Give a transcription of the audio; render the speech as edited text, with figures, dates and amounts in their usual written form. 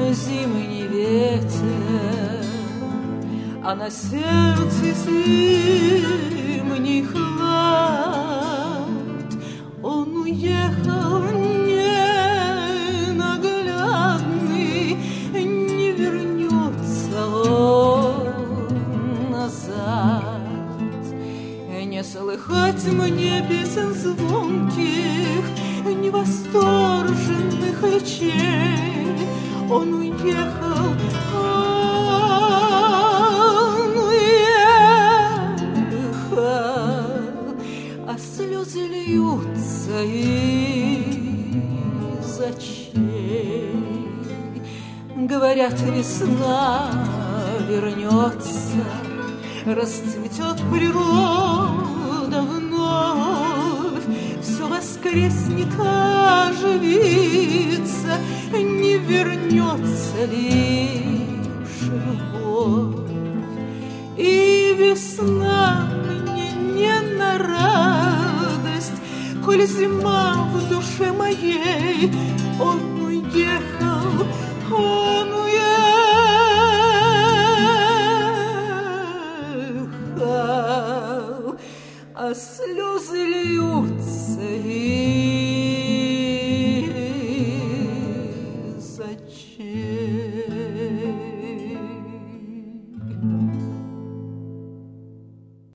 зимний ветер, а на сердце зимний хлад. Он уехал ненаглядный, не вернется он назад. Не слыхать мне песен звонких, невосторженных речей. Он уехал, а слезы льются из очей. Говорят, весна вернется, расцветет природа вновь, все воскреснет, оживится, не вернется лишь любовь. И весна мне не на радость, коль зима в душе моей. Он уехал, он уехал, а слезы льются и